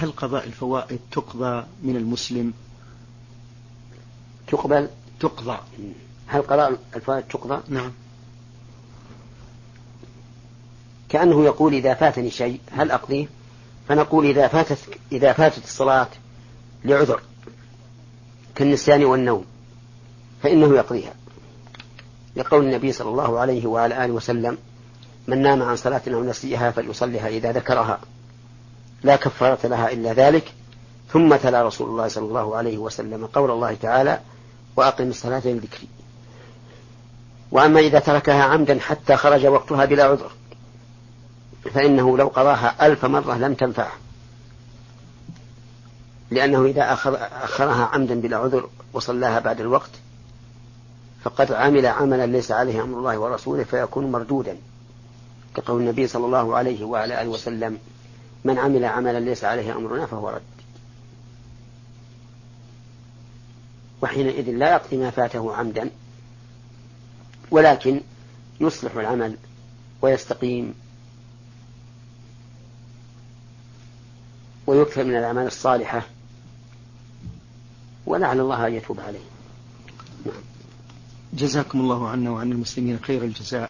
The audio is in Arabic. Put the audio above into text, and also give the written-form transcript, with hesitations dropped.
هل قضاء الفوائد تقضى من المسلم؟ تقضى. هل قضاء الفوائد تقضى؟ نعم. كأنه يقول إذا فاتني شيء هل أقضيه؟ فنقول إذا فاتت الصلاة لعذر كالنسيان والنوم فإنه يقضيها، لقول النبي صلى الله عليه وعلى آله وسلم: من نام عن صلاة أو نسيها فليصلها إذا ذكرها لا كفارة لها إلا ذلك. ثم تلا رسول الله صلى الله عليه وسلم قول الله تعالى: وأقم الصلاة لذكري. وأما إذا تركها عمدا حتى خرج وقتها بلا عذر فإنه لو قضاها 1000 مرة لم تنفعه، لأنه إذا أخرها عمدا بلا عذر وصلاها بعد الوقت فقد عمل عملا ليس عليه أمر الله ورسوله فيكون مردودا، كقول النبي صلى الله عليه وعلى آله وسلم: من عمل عملا ليس عليه أمرنا فهو رد. وحينئذ لا يقضي ما فاته عمدا، ولكن يصلح العمل ويستقيم ويكثر من الأعمال الصالحة، ولعل الله أن يتوب عليه. جزاكم الله عنا وعن المسلمين خير الجزاء.